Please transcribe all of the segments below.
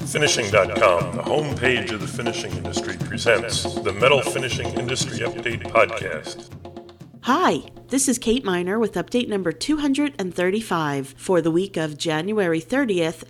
Finishing.com, the homepage of the finishing industry, presents the Metal Finishing Industry Update Podcast. Hi, this is Kate Miner with update number 235 for the week of January 30th,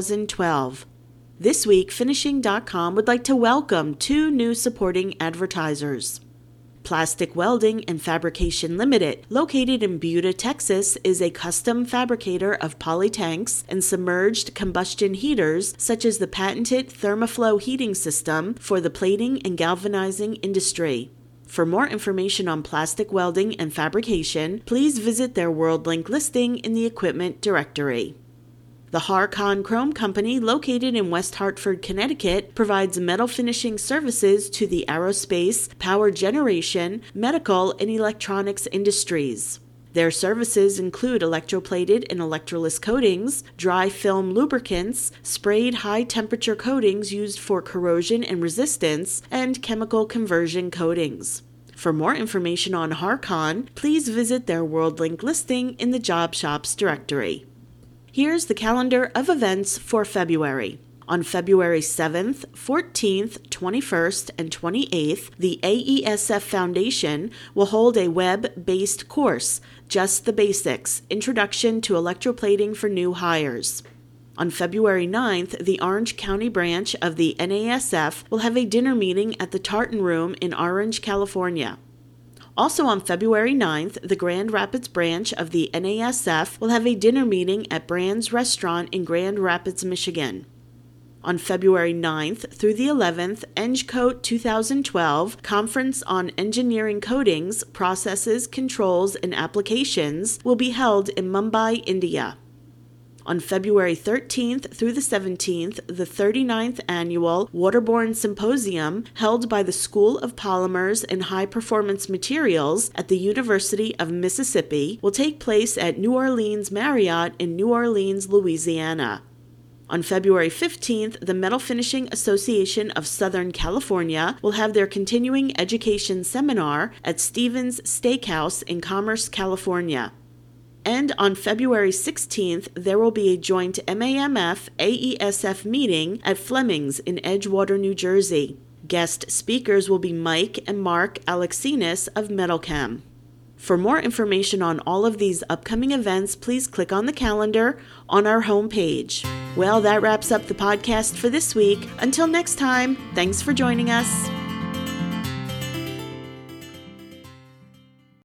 2012. This week, Finishing.com would like to welcome two new supporting advertisers. Plastic Welding and Fabrication Limited, located in Buda, Texas, is a custom fabricator of polytanks and submerged combustion heaters, such as the patented ThermaFlow heating system for the plating and galvanizing industry. For more information on plastic welding and fabrication, please visit their WorldLink listing in the equipment directory. The Harcon Chrome Company, located in West Hartford, Connecticut, provides metal finishing services to the aerospace, power generation, medical, and electronics industries. Their services include electroplated and electroless coatings, dry film lubricants, sprayed high-temperature coatings used for corrosion and resistance, and chemical conversion coatings. For more information on Harcon, please visit their WorldLink listing in the Job Shops directory. Here's the calendar of events for February. On February 7th, 14th, 21st, and 28th, the AESF Foundation will hold a web-based course, Just the Basics, Introduction to Electroplating for New Hires. On February 9th, the Orange County branch of the NASF will have a dinner meeting at the Tartan Room in Orange, California. Also on February 9th, the Grand Rapids branch of the NASF will have a dinner meeting at Brand's Restaurant in Grand Rapids, Michigan. On February 9th through the 11th, EngCoat 2012 Conference on Engineering Coatings, Processes, Controls, and Applications will be held in Mumbai, India. On February 13th through the 17th, the 39th Annual Waterborne Symposium, held by the School of Polymers and High Performance Materials at the University of Mississippi, will take place at New Orleans Marriott in New Orleans, Louisiana. On February 15th, the Metal Finishing Association of Southern California will have their continuing education seminar at Stevens Steakhouse in Commerce, California. And on February 16th, there will be a joint MAMF-AESF meeting at Fleming's in Edgewater, New Jersey. Guest speakers will be Mike and Mark Alexinas of Metalchem. For more information on all of these upcoming events, please click on the calendar on our homepage. Well, that wraps up the podcast for this week. Until next time, thanks for joining us.